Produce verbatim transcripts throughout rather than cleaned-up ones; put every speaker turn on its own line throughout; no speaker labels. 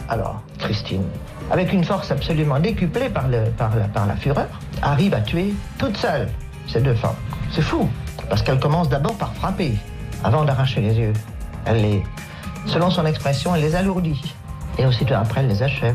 Alors, Christine, avec une force absolument décuplée par, le, par, la, par la fureur, arrive à tuer toute seule ces deux femmes. C'est fou, parce qu'elle commence d'abord par frapper, avant d'arracher les yeux. Elle les, selon son expression, elle les alourdit. Et aussitôt après, elle les achève.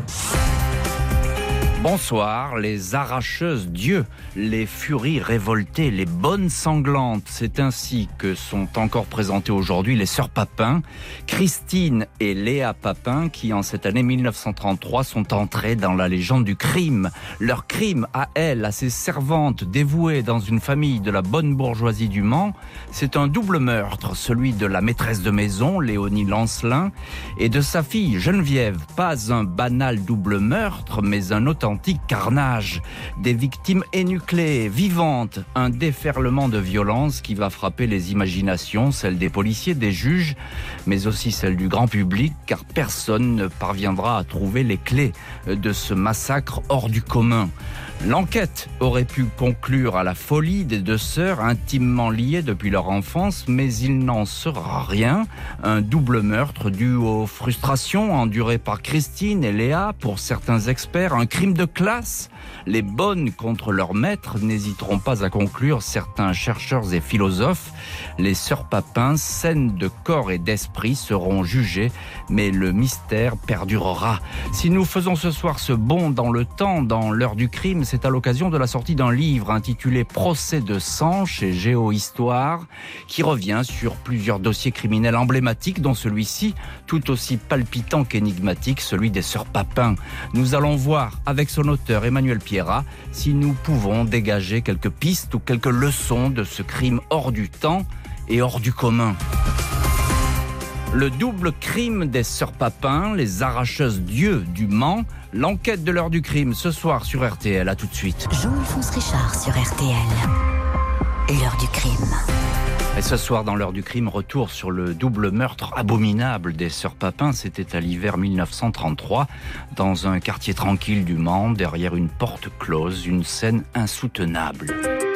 Bonsoir, les arracheuses d'yeux, les furies révoltées, les bonnes sanglantes. C'est ainsi que sont encore présentées aujourd'hui les sœurs Papin, Christine et Léa Papin, qui en cette année mille neuf cent trente-trois sont entrées dans la légende du crime. Leur crime à elles, à ces servantes dévouées dans une famille de la bonne bourgeoisie du Mans, c'est un double meurtre, celui de la maîtresse de maison, Léonie Lancelin, et de sa fille Geneviève. Pas un banal double meurtre, mais un authentique carnage, des victimes énucléées, vivantes, un déferlement de violence qui va frapper les imaginations, celles des policiers, des juges, mais aussi celles du grand public, car personne ne parviendra à trouver les clés de ce massacre hors du commun. L'enquête aurait pu conclure à la folie des deux sœurs intimement liées depuis leur enfance, mais il n'en sera rien. Un double meurtre dû aux frustrations endurées par Christine et Léa, pour certains experts, un crime de classe. Les bonnes contre leurs maîtres n'hésiteront pas à conclure certains chercheurs et philosophes. Les sœurs Papin, saines de corps et d'esprit, seront jugées, mais le mystère perdurera. Si nous faisons ce soir ce bond dans le temps, dans l'heure du crime, c'est à l'occasion de la sortie d'un livre intitulé Procès de sang chez Géohistoire, qui revient sur plusieurs dossiers criminels emblématiques, dont celui-ci, tout aussi palpitant qu'énigmatique, celui des sœurs Papin. Nous allons voir avec son auteur Emmanuel Pierrat si nous pouvons dégager quelques pistes ou quelques leçons de ce crime hors du temps et hors du commun. Le double crime des sœurs Papin, les arracheuses d'yeux du Mans, l'enquête de l'heure du crime ce soir sur R T L. À tout de suite.
Jean-Alphonse Richard sur R T L. L'heure du crime.
Et ce soir, dans l'heure du crime, retour sur le double meurtre abominable des sœurs Papin. C'était à l'hiver mille neuf cent trente-trois, dans un quartier tranquille du Mans, derrière une porte close, une scène insoutenable.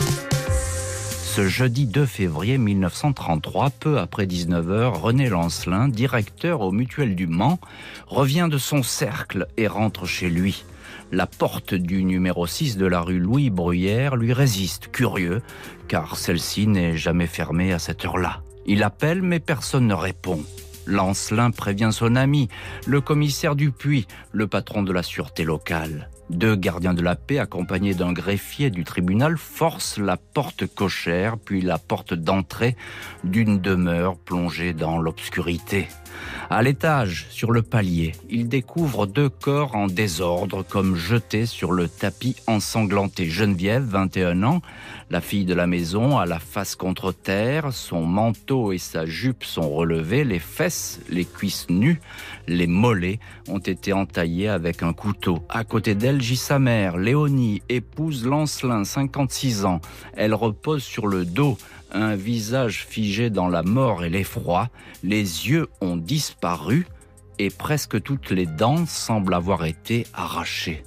Ce jeudi deux février mille neuf cent trente-trois, peu après dix-neuf heures, René Lancelin, directeur au Mutuel du Mans, revient de son cercle et rentre chez lui. La porte du numéro six de la rue Louis Bruyère lui résiste, curieux, car celle-ci n'est jamais fermée à cette heure-là. Il appelle, mais personne ne répond. Lancelin prévient son ami, le commissaire Dupuis, le patron de la sûreté locale. Deux gardiens de la paix, accompagnés d'un greffier du tribunal, forcent la porte cochère, puis la porte d'entrée d'une demeure plongée dans l'obscurité. À l'étage, sur le palier, ils découvrent deux corps en désordre, comme jetés sur le tapis ensanglanté. Geneviève, vingt et un ans, la fille de la maison, à la face contre terre, son manteau et sa jupe sont relevés, les fesses, les cuisses nues, les mollets ont été entaillés avec un couteau. À côté d'elle gît sa mère, Léonie, épouse Lancelin, cinquante-six ans. Elle repose sur le dos, un visage figé dans la mort et l'effroi. Les yeux ont disparu et presque toutes les dents semblent avoir été arrachées.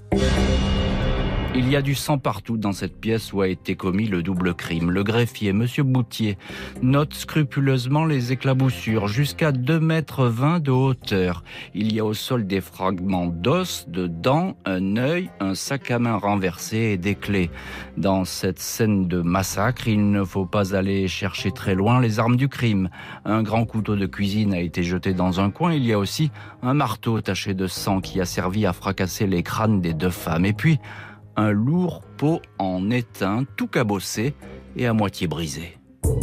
Il y a du sang partout dans cette pièce où a été commis le double crime. Le greffier, monsieur Boutier, note scrupuleusement les éclaboussures, jusqu'à deux mètres vingt de hauteur. Il y a au sol des fragments d'os, de dents, un œil, un sac à main renversé et des clés. Dans cette scène de massacre, il ne faut pas aller chercher très loin les armes du crime. Un grand couteau de cuisine a été jeté dans un coin. Il y a aussi un marteau taché de sang qui a servi à fracasser les crânes des deux femmes. Et puis, un lourd pot en étain, tout cabossé et à moitié brisé.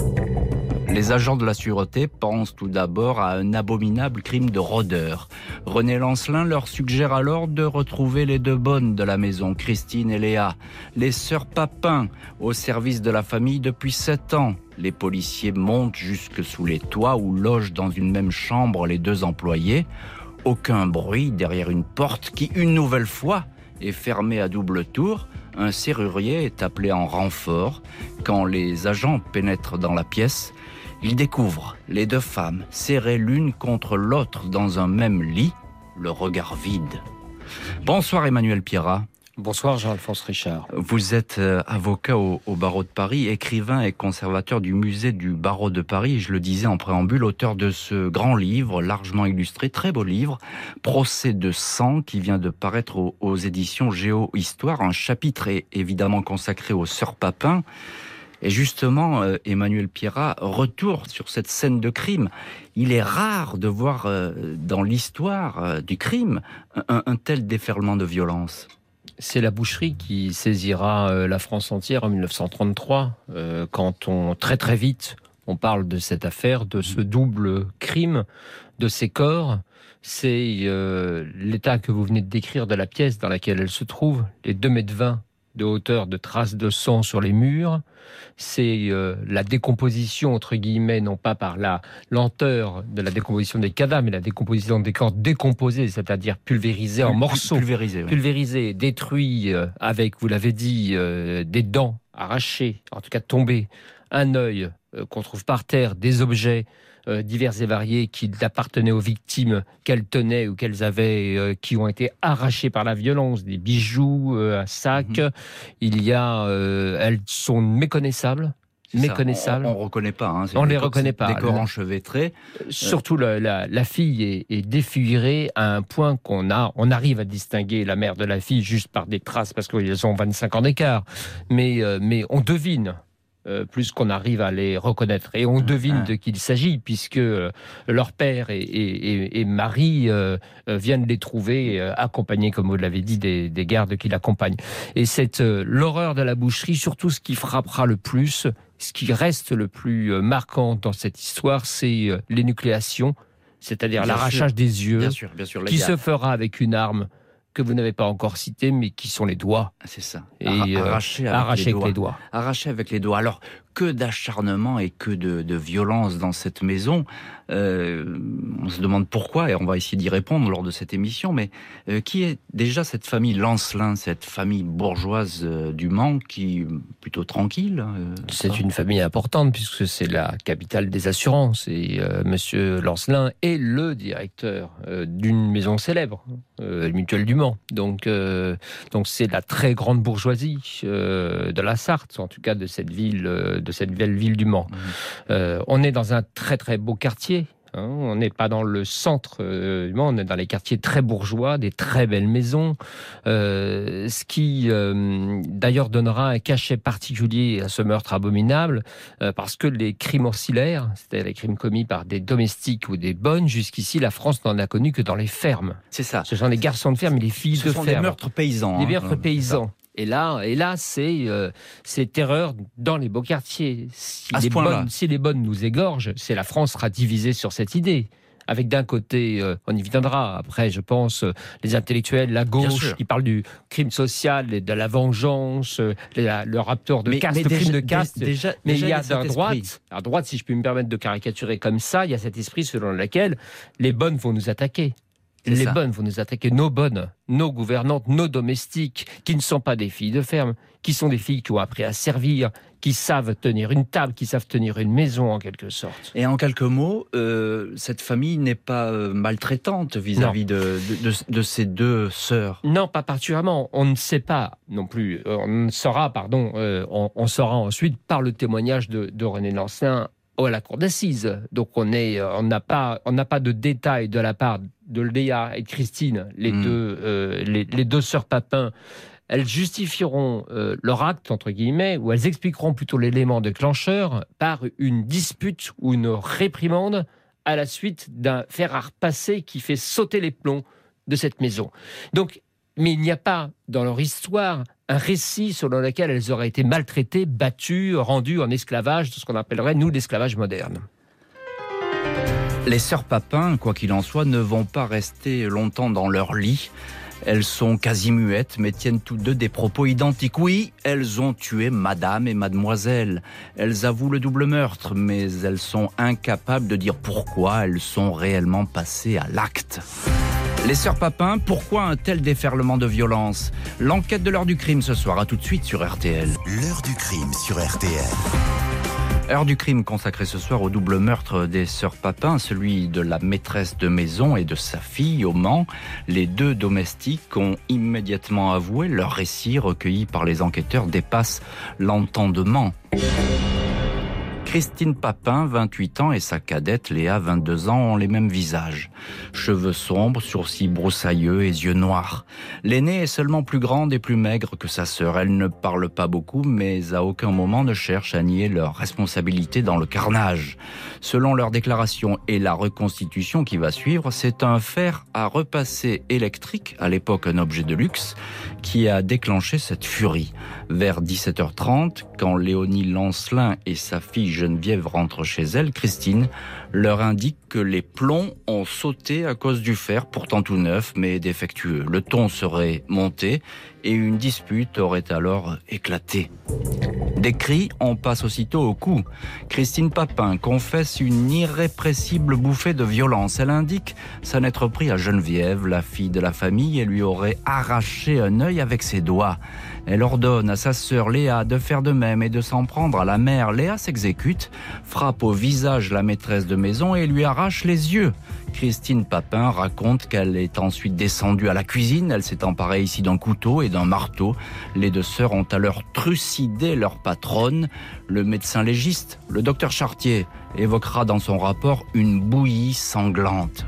Les agents de la sûreté pensent tout d'abord à un abominable crime de rôdeur. René Lancelin leur suggère alors de retrouver les deux bonnes de la maison, Christine et Léa, les sœurs Papin, au service de la famille depuis sept ans. Les policiers montent jusque sous les toits où logent dans une même chambre les deux employés. Aucun bruit derrière une porte qui, une nouvelle fois, est fermé à double tour. Un serrurier est appelé en renfort. Quand les agents pénètrent dans la pièce, ils découvrent les deux femmes serrées l'une contre l'autre dans un même lit, le regard vide. Bonsoir Emmanuel Pierrat.
Bonsoir Jean-Alphonse Richard.
Vous êtes euh, avocat au, au barreau de Paris, écrivain et conservateur du musée du barreau de Paris, et je le disais en préambule, auteur de ce grand livre, largement illustré, très beau livre, Procès de sang, qui vient de paraître aux, aux éditions Géo-Histoire, un chapitre est évidemment consacré aux sœurs Papin. Et justement, euh, Emmanuel Pierrat, retour sur cette scène de crime. Il est rare de voir euh, dans l'histoire euh, du crime un, un tel déferlement de violence.
C'est la boucherie qui saisira euh, la France entière en dix-neuf cent trente-trois, euh, quand on, très très vite, on parle de cette affaire, de ce double crime, de ces corps. C'est euh, l'état que vous venez de décrire de la pièce dans laquelle elle se trouve, les deux mètres vingt de hauteur de traces de sang sur les murs. C'est euh, la décomposition, entre guillemets, non pas par la lenteur de la décomposition des cadavres, mais la décomposition des corps décomposés, c'est-à-dire pulvérisés en morceaux.
Pulvérisés, oui.
Pulvérisés, détruits euh, avec, vous l'avez dit, euh, des dents arrachées, en tout cas tombées, un œil euh, qu'on trouve par terre, des objets euh, divers et variés qui appartenaient aux victimes qu'elles tenaient ou qu'elles avaient, euh, qui ont été arrachés par la violence, des bijoux, euh, un sac. Mmh. Il y a, euh, elles sont méconnaissables. méconnaissables.
On ne reconnaît pas. Hein.
On ne les reconnaît pas.
Des corps enchevêtrés.
Surtout la, la, la fille est, est défigurée à un point qu'on a, on arrive à distinguer la mère de la fille juste par des traces parce qu'elles ont vingt-cinq ans d'écart. Mais, euh, mais on devine. Euh, plus qu'on arrive à les reconnaître. Et on devine de qui il s'agit, puisque euh, leur père et, et, et, et Marie euh, euh, viennent les trouver, euh, accompagnés, comme vous l'avez dit, des, des gardes qui l'accompagnent. Et c'est euh, l'horreur de la boucherie, surtout ce qui frappera le plus, ce qui reste le plus euh, marquant dans cette histoire, c'est euh, l'énucléation, c'est-à-dire bien l'arrachage sûr. des yeux,
bien sûr, bien sûr,
qui se fera avec une arme que vous n'avez pas encore cité, mais qui sont les doigts.
C'est ça.
Et euh,
arracher avec,
arracher
les,
avec
doigts.
les doigts.
Arracher avec les doigts. Alors, que d'acharnement et que de, de violence dans cette maison. Euh, on se demande pourquoi, et on va essayer d'y répondre lors de cette émission, mais euh, qui est déjà cette famille Lancelin, cette famille bourgeoise euh, du Mans, qui est plutôt tranquille euh,
C'est ça. Une famille importante, puisque c'est la capitale des assurances, et euh, Monsieur Lancelin est le directeur euh, d'une maison célèbre, euh, Mutuelle du Mans. Donc, euh, donc c'est la très grande bourgeoisie euh, de la Sarthe, en tout cas de cette ville, euh, de cette belle ville du Mans. Mmh. Euh, on est dans un très très beau quartier. Hein, on n'est pas dans le centre euh, du Mans, on est dans les quartiers très bourgeois, des très belles maisons, euh, ce qui euh, d'ailleurs donnera un cachet particulier à ce meurtre abominable, euh, parce que les crimes ancillaires, c'est-à-dire les crimes commis par des domestiques ou des bonnes, jusqu'ici la France n'en a connu que dans les fermes.
C'est ça.
Ce sont les garçons de ferme et les filles
ce
de
ferme.
ferme.
Ce sont des meurtres paysans.
Des
hein,
meurtres paysans. Et là, et là, c'est euh, c'est terreur dans les beaux quartiers. Si les bonnes, si les bonnes nous égorgent, c'est la France sera divisée sur cette idée. Avec d'un côté, euh, on y viendra après, je pense, euh, les intellectuels, la gauche qui parlent du crime social et de la vengeance, euh, la, le rapport de mais, caste, mais le crime de caste.
Déjà,
mais
déjà
il y a à droite, à droite, si je puis me permettre de caricaturer comme ça, il y a cet esprit selon lequel les bonnes vont nous attaquer. C'est les ça. bonnes vont nous attaquer, nos bonnes, nos gouvernantes, nos domestiques, qui ne sont pas des filles de ferme, qui sont des filles qui ont appris à servir, qui savent tenir une table, qui savent tenir une maison en quelque sorte.
Et en quelques mots, euh, cette famille n'est pas euh, maltraitante vis-à-vis de, de, de, de ces deux sœurs.
Non, pas particulièrement. On ne sait pas non plus. On ne saura, pardon, euh, on, on saura ensuite par le témoignage de, de René Lancelin à la cour d'assises. Donc on est, on n'a pas, on n'a pas de détails de la part de Léa et de Christine, les mmh. deux, euh, les, les deux sœurs Papin. Elles justifieront euh, leur acte, entre guillemets, ou elles expliqueront plutôt l'élément déclencheur par une dispute ou une réprimande à la suite d'un fer à repasser qui fait sauter les plombs de cette maison. Donc, mais il n'y a pas dans leur histoire un récit selon lequel elles auraient été maltraitées, battues, rendues en esclavage, de ce qu'on appellerait, nous, l'esclavage moderne.
Les sœurs Papin, quoi qu'il en soit, ne vont pas rester longtemps dans leur lit. Elles sont quasi muettes, mais tiennent toutes deux des propos identiques. Oui, elles ont tué madame et mademoiselle. Elles avouent le double meurtre, mais elles sont incapables de dire pourquoi elles sont réellement passées à l'acte. Les sœurs Papin, pourquoi un tel déferlement de violence ? L'enquête de l'heure du crime ce soir, à tout de suite sur R T L.
L'heure du crime sur R T L.
Heure du crime consacrée ce soir au double meurtre des sœurs Papin, celui de la maîtresse de maison et de sa fille au Mans. Les deux domestiques ont immédiatement avoué. Leur récit, recueilli par les enquêteurs, dépasse l'entendement. Christine Papin, vingt-huit ans, et sa cadette Léa, vingt-deux ans, ont les mêmes visages. Cheveux sombres, sourcils broussailleux et yeux noirs. L'aînée est seulement plus grande et plus maigre que sa sœur. Elle ne parle pas beaucoup, mais à aucun moment ne cherche à nier leur responsabilité dans le carnage. Selon leur déclaration et la reconstitution qui va suivre, c'est un fer à repasser électrique, à l'époque un objet de luxe, qui a déclenché cette furie. Vers dix-sept heures trente, quand Léonie Lancelin et sa fille Geneviève rentrent chez elle, Christine leur indique que les plombs ont sauté à cause du fer, pourtant tout neuf mais défectueux. Le ton serait monté et une dispute aurait alors éclaté. Des cris, on passe aussitôt au coup. Christine Papin confesse une irrépressible bouffée de violence. Elle indique s'en être pris à Geneviève, la fille de la famille, et lui aurait arraché un œil avec ses doigts. Elle ordonne à sa sœur Léa de faire de même et de s'en prendre à la mère. Léa s'exécute, frappe au visage la maîtresse de maison et lui arrache les yeux. Christine Papin raconte qu'elle est ensuite descendue à la cuisine. Elle s'est emparée ici d'un couteau et d'un marteau. Les deux sœurs ont alors trucidé leur patronne. Le médecin légiste, le docteur Chartier, évoquera dans son rapport une bouillie sanglante.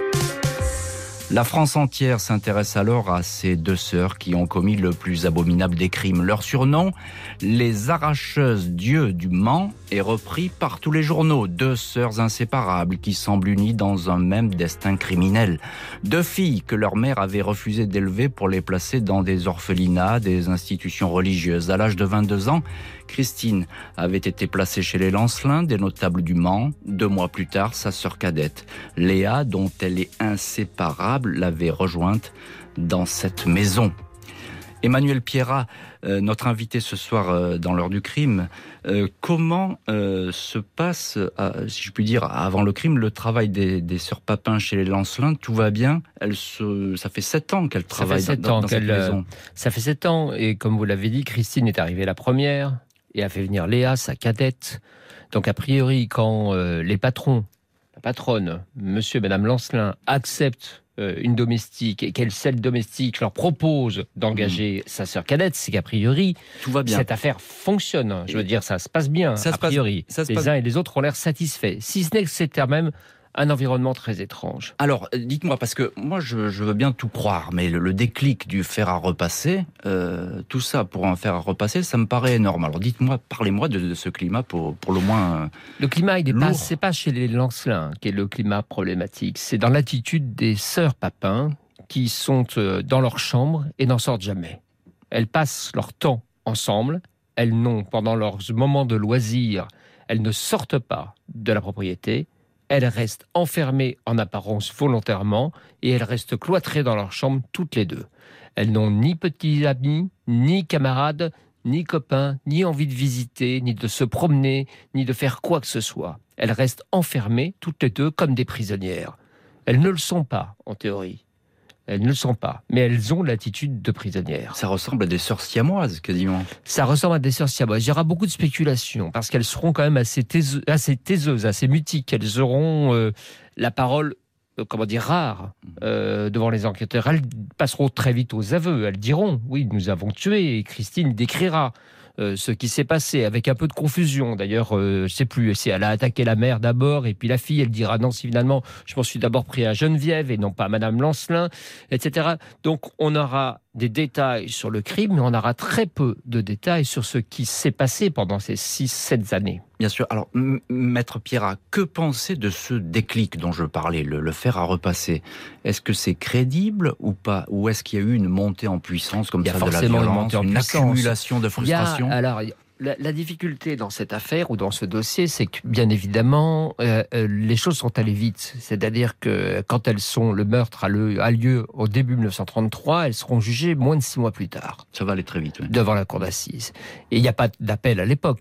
La France entière s'intéresse alors à ces deux sœurs qui ont commis le plus abominable des crimes. Leur surnom, les arracheuses d'yeux du Mans, est repris par tous les journaux. Deux sœurs inséparables qui semblent unies dans un même destin criminel. Deux filles que leur mère avait refusé d'élever pour les placer dans des orphelinats, des institutions religieuses. À l'âge de vingt-deux ans, Christine avait été placée chez les Lancelin, des notables du Mans. Deux mois plus tard, sa sœur cadette, Léa, dont elle est inséparable, l'avait rejointe dans cette maison. Emmanuel Pierrat, euh, notre invité ce soir euh, dans l'heure du crime, euh, comment euh, se passe, euh, si je puis dire, avant le crime, le travail des, des sœurs Papin chez les Lancelin? Tout va bien? Elle se, ça fait sept ans qu'elle travaille
ça fait sept
dans,
ans
dans cette maison.
Euh, ça fait sept ans, et comme vous l'avez dit, Christine est arrivée la première et a fait venir Léa, sa cadette. Donc a priori, quand euh, les patrons, la patronne, monsieur et madame Lancelin, acceptent euh, une domestique et qu'elle, celle domestique, leur propose d'engager mmh. sa sœur cadette, c'est qu'a priori, tout va bien. Cette affaire fonctionne. Je veux dire, ça se passe bien, ça a priori. Passe, ça les passe... uns et les autres ont l'air satisfaits. Si ce n'est que c'est quand même un environnement très étrange.
Alors, dites-moi, parce que moi, je, je veux bien tout croire, mais le, le déclic du fer à repasser, euh, tout ça pour un fer à repasser, ça me paraît énorme. Alors, dites-moi, parlez-moi de, de ce climat pour, pour le moins euh,
Le climat, il n'est pas, c'est pas chez les Lancelin qui est le climat problématique. C'est dans l'attitude des sœurs Papin qui sont euh, dans leur chambre et n'en sortent jamais. Elles passent leur temps ensemble. Elles n'ont, pendant leurs moments de loisir, elles ne sortent pas de la propriété. Elles restent enfermées en apparence volontairement et elles restent cloîtrées dans leur chambre toutes les deux. Elles n'ont ni petits amis, ni camarades, ni copains, ni envie de visiter, ni de se promener, ni de faire quoi que ce soit. Elles restent enfermées toutes les deux comme des prisonnières. Elles ne le sont pas, en théorie. Elles ne le sont pas, mais elles ont l'attitude de prisonnières.
Ça ressemble à des sœurs siamoises, quasiment.
Ça ressemble à des sœurs siamoises. Il y aura beaucoup de spéculations, parce qu'elles seront quand même assez taiseuses, assez, taiseuses, assez mutiques. Elles auront euh, la parole, euh, comment dire, rare euh, devant les enquêteurs. Elles passeront très vite aux aveux. Elles diront, oui, nous avons tué, et Christine décrira Euh, ce qui s'est passé, avec un peu de confusion. D'ailleurs, euh, je sais plus, si elle a attaqué la mère d'abord, et puis la fille, elle dira non, si finalement, je m'en suis d'abord pris à Geneviève, et non pas à Madame Lancelin, et cetera. Donc, on aura des détails sur le crime, mais on aura très peu de détails sur ce qui s'est passé pendant ces six sept années.
Bien sûr. Alors, M- Maître Pierrat, que penser de ce déclic dont je parlais, le, le fer à repasser? Est-ce que c'est crédible ou pas? Ou est-ce qu'il y a eu une montée en puissance comme ça de la violence, une, une accumulation de frustration?
Il y a, alors, la, la difficulté dans cette affaire ou dans ce dossier, c'est que, bien évidemment, euh, euh, les choses sont allées vite. C'est-à-dire que quand elles sont, le meurtre a, le, a lieu au début dix-neuf cent trente-trois, elles seront jugées moins de six mois plus tard.
Ça va aller très vite, oui.
Devant la cour d'assises. Et il n'y a pas d'appel à l'époque.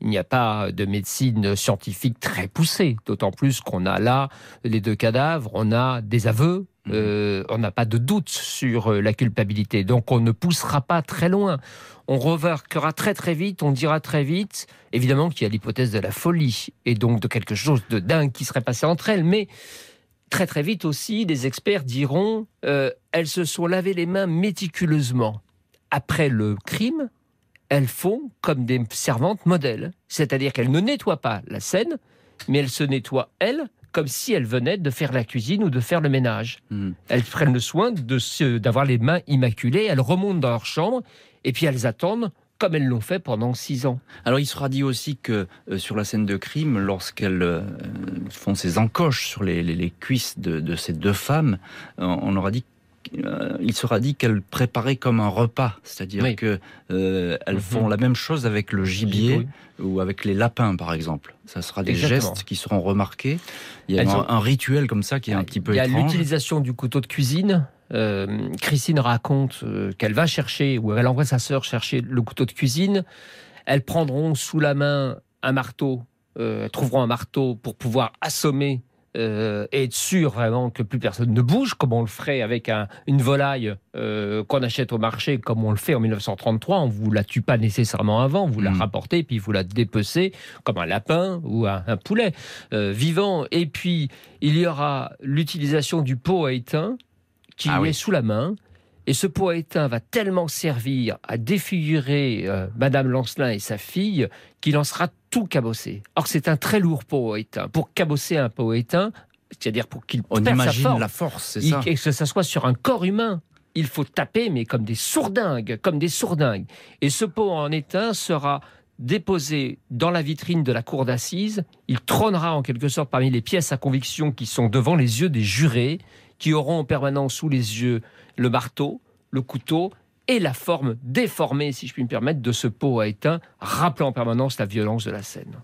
Il n'y a pas de médecine scientifique très poussée, d'autant plus qu'on a là les deux cadavres, on a des aveux, euh, on n'a pas de doute sur la culpabilité. Donc on ne poussera pas très loin. On remarquera très très vite, on dira très vite, évidemment qu'il y a l'hypothèse de la folie, et donc de quelque chose de dingue qui serait passé entre elles, mais très très vite aussi, les experts diront euh, elles se sont lavées les mains méticuleusement. Après le crime, elles font comme des servantes modèles. C'est-à-dire qu'elles ne nettoient pas la scène, mais elles se nettoient, elles, comme si elles venaient de faire la cuisine ou de faire le ménage. Mmh. Elles prennent le soin de se, d'avoir les mains immaculées, elles remontent dans leur chambre, et puis elles attendent, comme elles l'ont fait pendant six ans.
Alors il sera dit aussi que euh, sur la scène de crime, lorsqu'elles euh, font ces encoches sur les, les, les cuisses de, de ces deux femmes, euh, on aura dit Euh, il sera dit qu'elles préparaient comme un repas, c'est-à-dire oui. qu'elles euh, mm-hmm. font la même chose avec le gibier oui. ou avec les lapins, par exemple. Ça sera des Exactement. gestes qui seront remarqués. Il y a un, ont... un rituel comme ça qui est un petit peu étrange.
Il y a l'utilisation du couteau de cuisine. Euh, Christine raconte euh, qu'elle va chercher, ou elle envoie sa sœur chercher le couteau de cuisine. Elles prendront sous la main un marteau, euh, elles trouveront un marteau pour pouvoir assommer Euh, et être sûr vraiment que plus personne ne bouge, comme on le ferait avec un, une volaille euh, qu'on achète au marché, comme on le fait en mille neuf cent trente-trois. On ne vous la tue pas nécessairement avant, vous mmh. la rapportez, puis vous la dépecez comme un lapin ou un, un poulet euh, vivant. Et puis, il y aura l'utilisation du pot à étain qui ah est oui. sous la main. Et ce pot à étain va tellement servir à défigurer euh, Madame Lancelin et sa fille qu'il en sera tout cabossé. Or, c'est un très lourd pot à étain. Pour cabosser un pot à étain, c'est-à-dire pour qu'il
On
perde
imagine
sa forme,
la force, c'est
il,
ça.
Et que ça soit sur un corps humain, il faut taper, mais comme des sourdingues, comme des sourdingues. Et ce pot en étain sera déposé dans la vitrine de la cour d'assises. Il trônera en quelque sorte parmi les pièces à conviction qui sont devant les yeux des jurés, qui auront en permanence sous les yeux le marteau, le couteau et la forme déformée, si je puis me permettre, de ce pot à étain, rappelant en permanence la violence de la scène.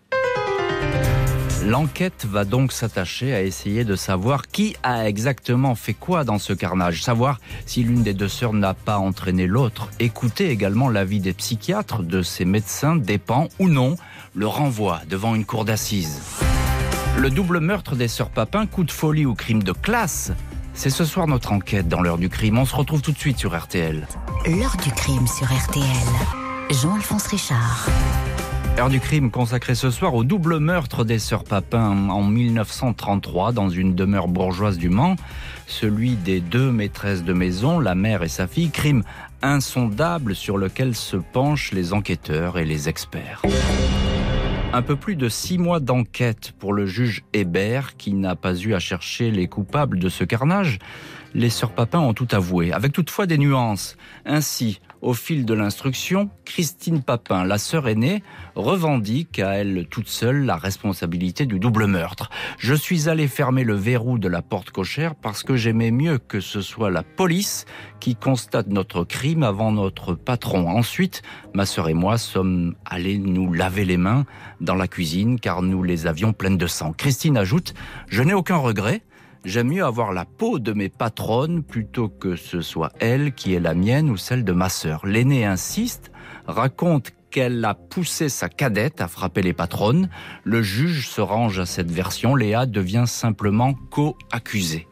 L'enquête va donc s'attacher à essayer de savoir qui a exactement fait quoi dans ce carnage, savoir si l'une des deux sœurs n'a pas entraîné l'autre, écouter également l'avis des psychiatres, de ces médecins, dépend ou non le renvoi devant une cour d'assises. Le double meurtre des sœurs Papin, coup de folie ou crime de classe, c'est ce soir notre enquête dans l'heure du crime. On se retrouve tout de suite sur R T L.
L'heure du crime sur R T L. Jean-Alphonse Richard.
Heure du crime consacrée ce soir au double meurtre des sœurs Papin en mille neuf cent trente-trois dans une demeure bourgeoise du Mans. Celui des deux maîtresses de maison, la mère et sa fille, crime insondable sur lequel se penchent les enquêteurs et les experts. Un peu plus de six mois d'enquête pour le juge Hébert, qui n'a pas eu à chercher les coupables de ce carnage. Les sœurs Papin ont tout avoué, avec toutefois des nuances. Ainsi, au fil de l'instruction, Christine Papin, la sœur aînée, revendique à elle toute seule la responsabilité du double meurtre. Je suis allée fermer le verrou de la porte cochère parce que j'aimais mieux que ce soit la police qui constate notre crime avant notre patron. Ensuite, ma sœur et moi sommes allés nous laver les mains dans la cuisine car nous les avions pleines de sang. Christine ajoute « Je n'ai aucun regret. J'aime mieux avoir la peau de mes patronnes plutôt que ce soit elle qui est la mienne ou celle de ma sœur. » L'aînée insiste, raconte qu'elle a poussé sa cadette à frapper les patronnes. Le juge se range à cette version. Léa devient simplement co-accusée.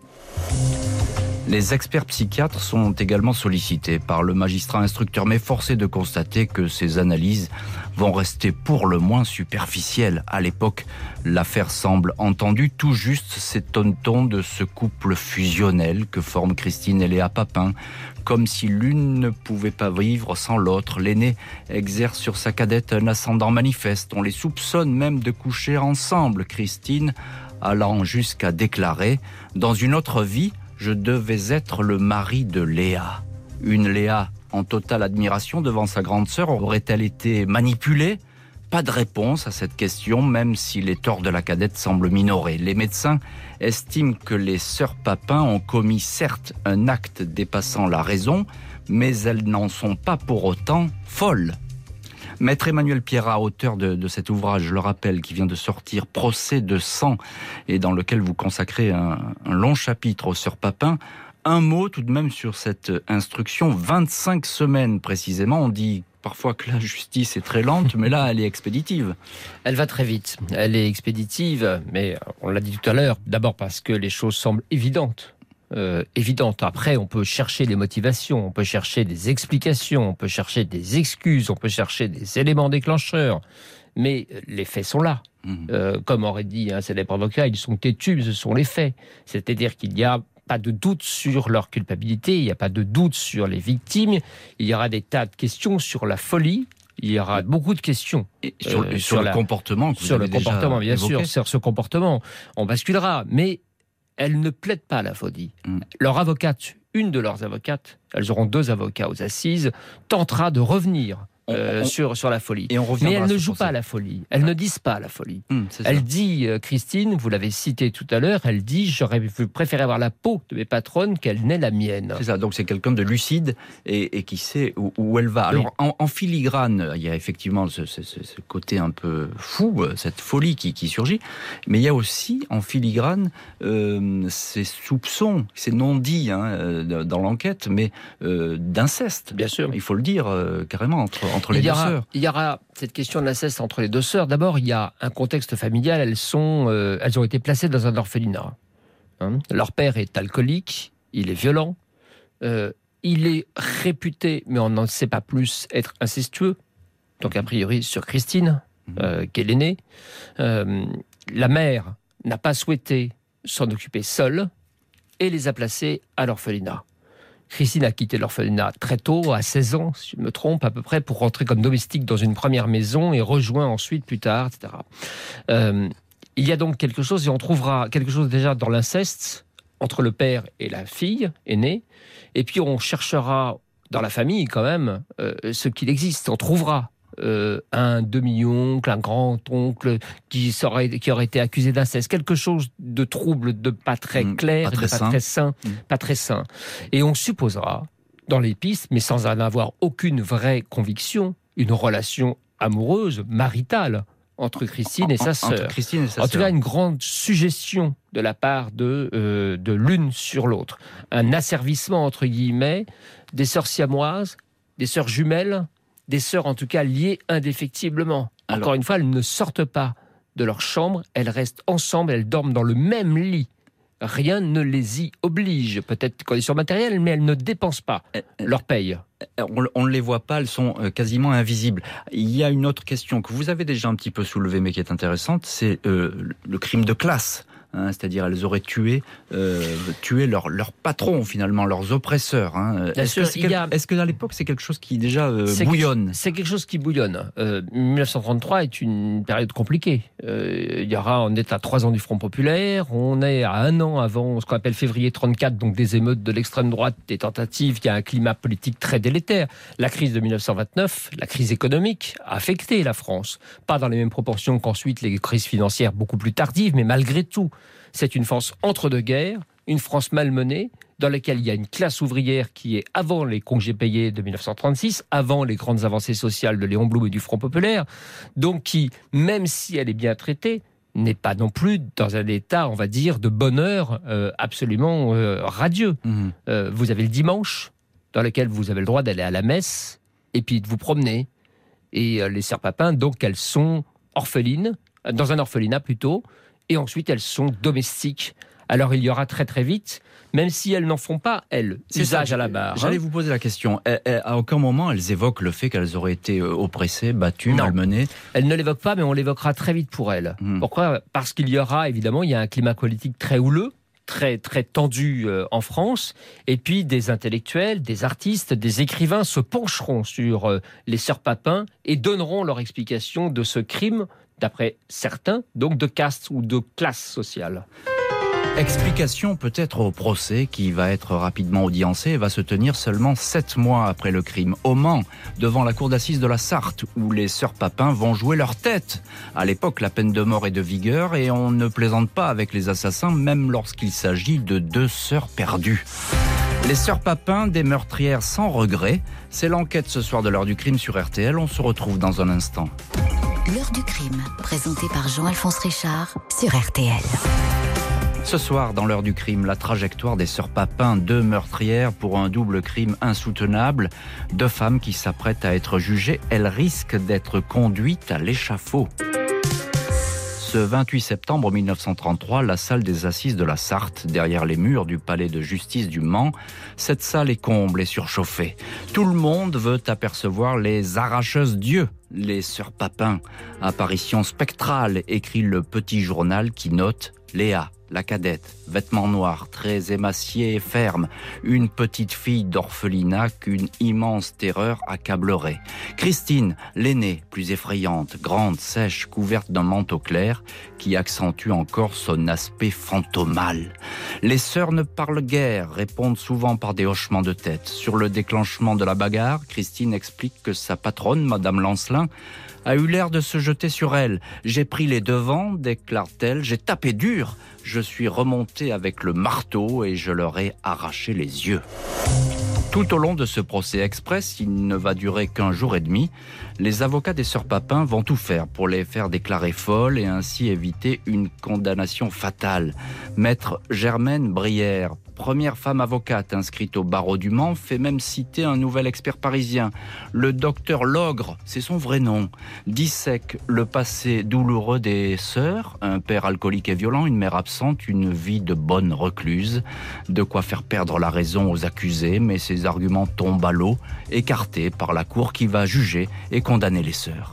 Les experts psychiatres sont également sollicités par le magistrat instructeur, mais forcé de constater que ces analyses vont rester pour le moins superficielles. À l'époque, l'affaire semble entendue. Tout juste s'étonne-t-on de ce couple fusionnel que forment Christine et Léa Papin, comme si l'une ne pouvait pas vivre sans l'autre. L'aînée exerce sur sa cadette un ascendant manifeste. On les soupçonne même de coucher ensemble. Christine allant jusqu'à déclarer « Dans une autre vie, je devais être le mari de Léa. » Une Léa en totale admiration devant sa grande sœur aurait-elle été manipulée ? Pas de réponse à cette question, même si les torts de la cadette semblent minorés. Les médecins estiment que les sœurs Papin ont commis certes un acte dépassant la raison, mais elles n'en sont pas pour autant folles. Maître Emmanuel Pierrat, auteur de, de cet ouvrage, je le rappelle, qui vient de sortir, Procès de sang, et dans lequel vous consacrez un, un long chapitre aux sœurs Papin. Un mot tout de même sur cette instruction, vingt-cinq semaines précisément, on dit parfois que la justice est très lente, mais là, elle est expéditive.
Elle va très vite. Elle est expéditive, mais on l'a dit tout à l'heure, d'abord parce que les choses semblent évidentes. Euh, évidentes. Après, on peut chercher des motivations, on peut chercher des explications, on peut chercher des excuses, on peut chercher des éléments déclencheurs. Mais les faits sont là. Mmh. Euh, comme aurait dit un célèbre avocat, ils sont têtus, ce sont les faits. C'est-à-dire qu'il n'y a pas de doute sur leur culpabilité, il n'y a pas de doute sur les victimes, il y aura des tas de questions sur la folie, il y aura beaucoup de questions.
Et sur,
euh,
sur,
sur
le
la,
comportement que vous
Sur
avez
le comportement, bien
évoqué.
sûr, sur ce comportement. On basculera, mais elles ne plaident pas la folie. Mmh. Leur avocate, une de leurs avocates, elles auront deux avocats aux assises, tentera de revenir Euh, on, on, sur, sur la folie.
Et on
Mais elle ne joue
procès.
pas à la folie. Elles ah. ne disent pas à la folie.
Mmh,
elle dit, euh, Christine, vous l'avez cité tout à l'heure, elle dit, j'aurais préféré avoir la peau de mes patronnes qu'elle n'ait la mienne.
C'est ça, donc c'est quelqu'un de lucide et, et qui sait où, où elle va. Alors, oui. en, en filigrane, il y a effectivement ce, ce, ce côté un peu fou, cette folie qui, qui surgit, mais il y a aussi, en filigrane, euh, ces soupçons, ces non-dits hein, dans l'enquête, mais euh, d'inceste.
Bien sûr.
Il faut le dire euh, carrément, entre entre les
il y
deux
aura,
sœurs.
Il y aura cette question de l'inceste entre les deux sœurs. D'abord, il y a un contexte familial. Elles, sont, euh, elles ont été placées dans un orphelinat. Hein. Leur père est alcoolique, il est violent, euh, il est réputé, mais on n'en sait pas plus, être incestueux. Donc a priori sur Christine, euh, qu'elle est l'aînée. Euh, la mère n'a pas souhaité s'en occuper seule et les a placées à l'orphelinat. Christine a quitté l'orphelinat très tôt, à seize ans, si je me trompe, à peu près, pour rentrer comme domestique dans une première maison et rejoint ensuite, plus tard, et cetera. Euh, il y a donc quelque chose, et on trouvera quelque chose déjà dans l'inceste, entre le père et la fille aînée, et puis on cherchera dans la famille, quand même, euh, ce qu'il existe. On trouvera Euh, un demi-oncle, un grand-oncle qui, serait, qui aurait été accusé d'inceste, quelque chose de trouble, de pas très clair,
mmh, pas très
de pas
sain.
très sain, mmh. pas très sain. Et on supposera, dans les pistes, mais sans en avoir aucune vraie conviction, une relation amoureuse, maritale, entre Christine et sa sœur.
Christine et sa
en tout cas, une grande suggestion de la part de, euh, de l'une sur l'autre. Un asservissement, entre guillemets, des sœurs siamoises, des sœurs jumelles, des sœurs en tout cas liées indéfectiblement. Alors, encore une fois, elles ne sortent pas de leur chambre, elles restent ensemble, elles dorment dans le même lit. Rien ne les y oblige. Peut-être conditions matérielles, mais elles ne dépensent pas leur paye.
On ne les voit pas, elles sont quasiment invisibles. Il y a une autre question que vous avez déjà un petit peu soulevée, mais qui est intéressante, c'est euh, le crime de classe. Hein, c'est-à-dire elles auraient tué, euh, tué leur, leur patron finalement, leurs oppresseurs. Hein. Est-ce, sûr, que c'est quel... a... Est-ce qu'à l'époque c'est quelque chose qui déjà euh,
c'est
bouillonne
que, C'est quelque chose qui bouillonne. Euh, dix-neuf cent trente-trois est une période compliquée. Euh, il y aura, on est à trois ans du Front populaire, on est à un an avant ce qu'on appelle février trente-quatre, donc des émeutes de l'extrême droite, des tentatives. Il y a un climat politique très délétère. La crise de dix-neuf cent vingt-neuf, la crise économique, a affecté la France. Pas dans les mêmes proportions qu'ensuite les crises financières beaucoup plus tardives, mais malgré tout. C'est une France entre deux guerres, une France malmenée, dans laquelle il y a une classe ouvrière qui est avant les congés payés de dix-neuf cent trente-six, avant les grandes avancées sociales de Léon Blum et du Front populaire, donc qui, même si elle est bien traitée, n'est pas non plus dans un état, on va dire, de bonheur euh, absolument euh, radieux. Mmh. Euh, vous avez le dimanche, dans lequel vous avez le droit d'aller à la messe, et puis de vous promener. Et euh, les sœurs Papin, donc, elles sont orphelines, dans un orphelinat plutôt, et ensuite elles sont domestiques. Alors il y aura très très vite, même si elles n'en font pas, elles, c'est usage ça, à la barre.
J'allais hein. vous poser la question, à aucun moment elles évoquent le fait qu'elles auraient été oppressées, battues, non. malmenées?
Elles ne l'évoquent pas, mais on l'évoquera très vite pour elles. Mmh. Pourquoi ? Parce qu'il y aura, évidemment, il y a un climat politique très houleux, très très tendu euh, en France, et puis des intellectuels, des artistes, des écrivains se pencheront sur euh, les sœurs Papin et donneront leur explication de ce crime, d'après certains, donc de caste ou de classe sociale.
Explication peut-être au procès qui va être rapidement audiencé et va se tenir seulement sept mois après le crime, au Mans, devant la cour d'assises de la Sarthe, où les sœurs Papin vont jouer leur tête. À l'époque, la peine de mort est de vigueur et on ne plaisante pas avec les assassins, même lorsqu'il s'agit de deux sœurs perdues. Les sœurs Papin, des meurtrières sans regret, c'est l'enquête ce soir de l'heure du crime sur R T L. On se retrouve dans un instant.
L'heure du crime, présentée par Jean-Alphonse Richard sur R T L.
Ce soir, dans l'heure du crime, la trajectoire des sœurs Papin, deux meurtrières pour un double crime insoutenable. Deux femmes qui s'apprêtent à être jugées, elles risquent d'être conduites à l'échafaud. Ce vingt-huit septembre mille neuf cent trente-trois, la salle des assises de la Sarthe, derrière les murs du palais de justice du Mans, cette salle est comble et surchauffée. Tout le monde veut apercevoir les arracheuses d'yeux, les sœurs Papin. Apparition spectrale, écrit le petit journal qui note Léa, la cadette, vêtements noirs, très émaciés et fermes, une petite fille d'orphelinat qu'une immense terreur accablerait. Christine, l'aînée, plus effrayante, grande, sèche, couverte d'un manteau clair, qui accentue encore son aspect fantomal. Les sœurs ne parlent guère, répondent souvent par des hochements de tête. Sur le déclenchement de la bagarre, Christine explique que sa patronne, Madame Lancelin, a eu l'air de se jeter sur elle. J'ai pris les devants, déclare-t-elle, j'ai tapé dur. Je suis remonté avec le marteau et je leur ai arraché les yeux. Tout au long de ce procès express, il ne va durer qu'un jour et demi, les avocats des sœurs Papin vont tout faire pour les faire déclarer folles et ainsi éviter une condamnation fatale. Maître Germaine Brière, première femme avocate inscrite au barreau du Mans, fait même citer un nouvel expert parisien. Le docteur Logre, c'est son vrai nom, dissèque le passé douloureux des sœurs, un père alcoolique et violent, une mère absente, une vie de bonne recluse. De quoi faire perdre la raison aux accusés, mais ces arguments tombent à l'eau, écartés par la cour qui va juger et condamner les sœurs.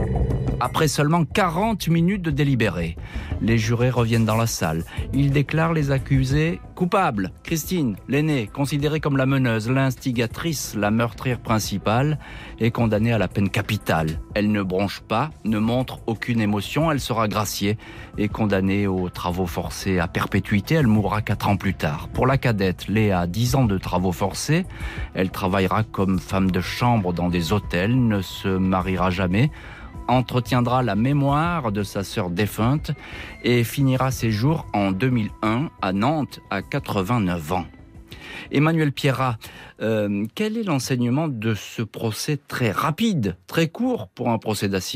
Après seulement quarante minutes de délibéré, les jurés reviennent dans la salle. Ils déclarent les accusés coupables. Christine, l'aînée, considérée comme la meneuse, l'instigatrice, la meurtrière principale, est condamnée à la peine capitale. Elle ne bronche pas, ne montre aucune émotion, elle sera graciée et condamnée aux travaux forcés à perpétuité. Elle mourra quatre ans plus tard. Pour la cadette, Léa, dix ans de travaux forcés. Elle travaillera comme femme de chambre dans des hôtels, ne se mariera jamais, entretiendra la mémoire de sa sœur défunte et finira ses jours en deux mille un à Nantes à quatre-vingt-neuf ans. Emmanuel Pierrat, euh, quel est l'enseignement de ce procès très rapide, très court pour un procès d'assises ?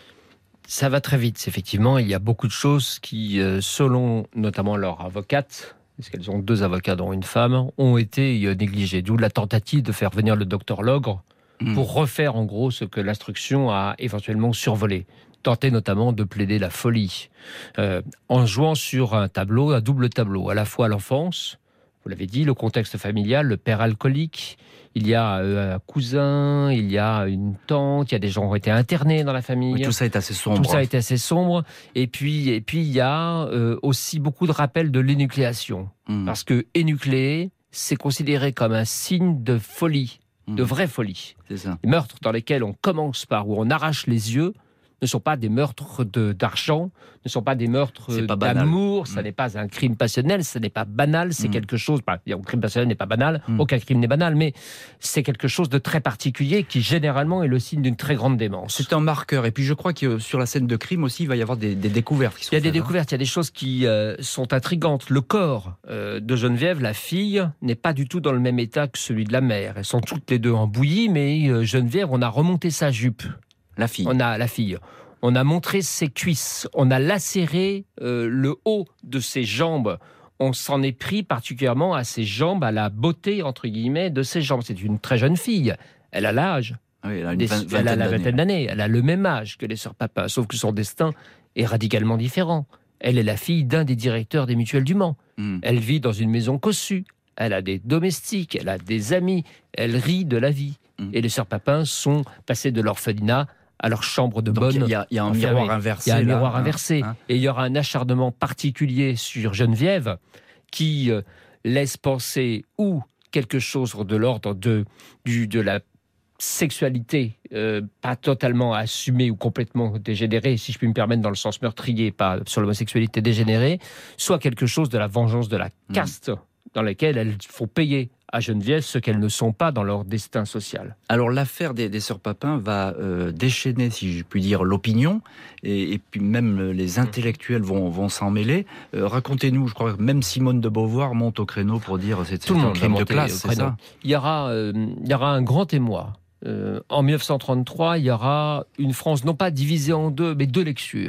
Ça va très vite, effectivement. Il y a beaucoup de choses qui, euh, selon notamment leur avocate, parce qu'elles ont deux avocats dont une femme, ont été négligées. D'où la tentative de faire venir le docteur Logre pour refaire en gros ce que l'instruction a éventuellement survolé. Tenter notamment de plaider la folie, euh, en jouant sur un tableau, un double tableau, à la fois l'enfance, vous l'avez dit, le contexte familial, le père alcoolique, il y a euh, un cousin, il y a une tante, il y a des gens qui ont été internés dans la famille.
Oui, tout ça est assez sombre.
Tout ça est assez sombre. Et puis, et puis il y a euh, aussi beaucoup de rappels de l'énucléation. Mmh. Parce que énucléer, c'est considéré comme un signe de folie. De vraie folie.
C'est ça.
Les meurtres dans lesquels on commence par, où on arrache les yeux, ne sont pas des meurtres de, d'argent, ne sont pas des meurtres d'amour, ça mmh. n'est pas un crime passionnel, ça n'est pas banal, c'est mmh. quelque chose, bah, un crime passionnel n'est pas banal, mmh. aucun crime n'est banal, mais c'est quelque chose de très particulier qui généralement est le signe d'une très grande démence.
C'est un marqueur, et puis je crois que sur la scène de crime aussi, il va y avoir des, des découvertes. Qui sont
il y a des
faites,
découvertes, hein. Il y a des choses qui euh, sont intrigantes. Le corps euh, de Geneviève, la fille, n'est pas du tout dans le même état que celui de la mère. Elles sont toutes les deux en bouillie, mais euh, Geneviève, on a remonté sa jupe.
La fille.
On a la fille. On a montré ses cuisses. On a lacéré euh, le haut de ses jambes. On s'en est pris particulièrement à ses jambes, à la beauté, entre guillemets, de ses jambes. C'est une très jeune fille. Elle a l'âge.
Oui, elle a, une
des,
vingtaine
elle a la
d'années.
vingtaine d'années. Elle a le même âge que les sœurs Papin, sauf que son destin est radicalement différent. Elle est la fille d'un des directeurs des mutuelles du Mans. Mm. Elle vit dans une maison cossue. Elle a des domestiques, elle a des amis. Elle rit de la vie. Mm. Et les sœurs Papin sont passées de l'orphelinat à leur chambre de bonne.
Il y a, y a un
enfermée.
miroir inversé.
Il y a un
là,
miroir
hein,
inversé.
Hein.
Et il y aura un acharnement particulier sur Geneviève qui euh, laisse penser ou quelque chose de l'ordre de, du, de la sexualité, euh, pas totalement assumée ou complètement dégénérée, si je puis me permettre, dans le sens meurtrier, pas sur l'homosexualité dégénérée, soit quelque chose de la vengeance de la caste, mmh. dans laquelle elles font payer à Geneviève ce qu'elles ne sont pas dans leur destin social.
Alors l'affaire des, des sœurs Papin va euh, déchaîner, si je puis dire, l'opinion, et, et puis même les intellectuels vont, vont s'en mêler. Euh, racontez-nous, je crois que même Simone de Beauvoir monte au créneau pour dire c'est, c'est un crime de classe, c'est ça ?
Il y aura, euh, il y aura un grand émoi. Euh, en mille neuf cent trente-trois, il y aura une France non pas divisée en deux, mais deux lectures.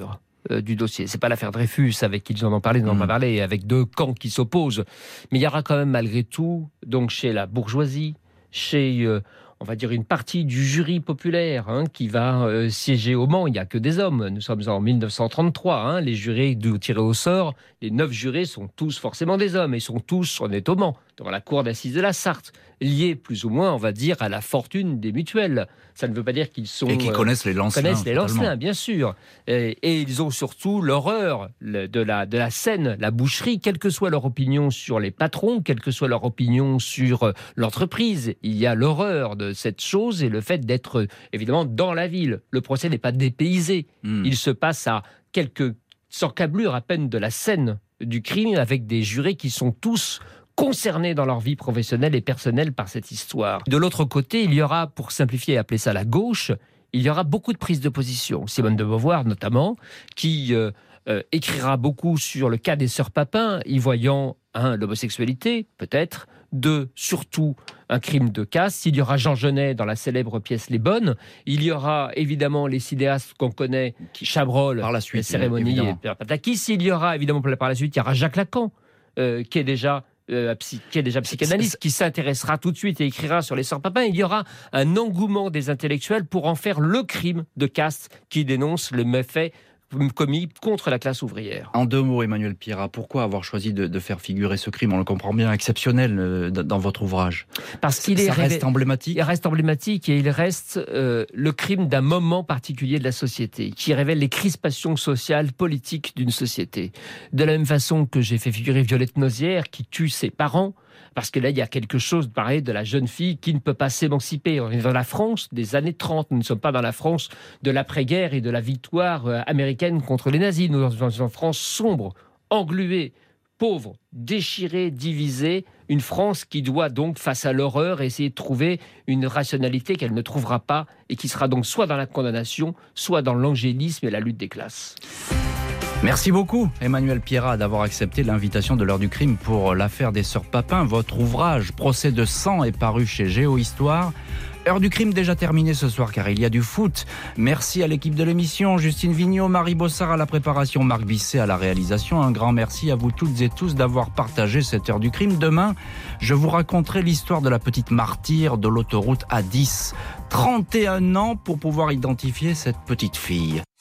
euh, du dossier. C'est pas l'affaire Dreyfus avec qui ils en ont parlé, ils n'en ont pas parlé, avec deux camps qui s'opposent. Mais il y aura quand même malgré tout, donc chez la bourgeoisie, chez... Euh, on va dire une partie du jury populaire hein, qui va euh, siéger au Mans. Il n'y a que des hommes. Nous sommes en mille neuf cent trente-trois. Hein, les jurés tirés au sort, les neuf jurés sont tous forcément des hommes et sont tous, on est au Mans, devant la cour d'assises de la Sarthe, liés plus ou moins, on va dire, à la fortune des mutuelles. Ça ne veut pas dire qu'ils sont...
Et qui euh, connaissent les Lancelins.
connaissent les Lancelins, bien sûr. Et, et ils ont surtout l'horreur de la, de la scène, la boucherie, quelle que soit leur opinion sur les patrons, quelle que soit leur opinion sur l'entreprise. Il y a l'horreur de cette chose et le fait d'être, évidemment, dans la ville. Le procès n'est pas dépaysé. Mmh. Il se passe à quelques encablures à peine de la scène du crime avec des jurés qui sont tous concernés dans leur vie professionnelle et personnelle par cette histoire. De l'autre côté, il y aura, pour simplifier et appeler ça la gauche, il y aura beaucoup de prises de position. Simone de Beauvoir, notamment, qui euh, euh, écrira beaucoup sur le cas des sœurs Papin, y voyant, un, l'homosexualité, peut-être, deux, surtout, un crime de caste. Il y aura Jean Genet dans la célèbre pièce Les Bonnes. Il y aura, évidemment, les cinéastes qu'on connaît, Chabrol,
par la suite,
les cérémonies et Père Patakis. Il y aura, évidemment, par la suite, il y aura Jacques Lacan, euh, qui est déjà... Euh, qui est déjà psychanalyste, qui s'intéressera tout de suite et écrira sur les sœurs Papin. Il y aura un engouement des intellectuels pour en faire le crime de caste qui dénonce le méfait commis contre la classe ouvrière.
En deux mots, Emmanuel Pierrat, pourquoi avoir choisi de, de faire figurer ce crime, on le comprend bien, exceptionnel euh, dans votre ouvrage?
Parce qu'il est
Ça reste
révé...
emblématique.
Il reste emblématique et il reste euh, le crime d'un moment particulier de la société, qui révèle les crispations sociales, politiques d'une société. De la même façon que j'ai fait figurer Violette Nozière, qui tue ses parents, parce que là, il y a quelque chose, pareil, de la jeune fille qui ne peut pas s'émanciper. On est dans la France des années trente. Nous ne sommes pas dans la France de l'après-guerre et de la victoire euh, américaine contre les nazis. Nous sommes dans une France sombre, engluée, pauvre, déchirée, divisée. Une France qui doit donc, face à l'horreur, essayer de trouver une rationalité qu'elle ne trouvera pas et qui sera donc soit dans la condamnation, soit dans l'angélisme et la lutte des classes.
Merci beaucoup, Emmanuel Pierrat, d'avoir accepté l'invitation de l'heure du crime pour l'affaire des sœurs Papin. Votre ouvrage, Procès de sang, est paru chez Géohistoire. Heure du crime déjà terminée ce soir car il y a du foot. Merci à l'équipe de l'émission, Justine Vignot, Marie Bossard à la préparation, Marc Bisset à la réalisation. Un grand merci à vous toutes et tous d'avoir partagé cette heure du crime. Demain, je vous raconterai l'histoire de la petite martyre de l'autoroute A dix. trente et un ans pour pouvoir identifier cette petite fille.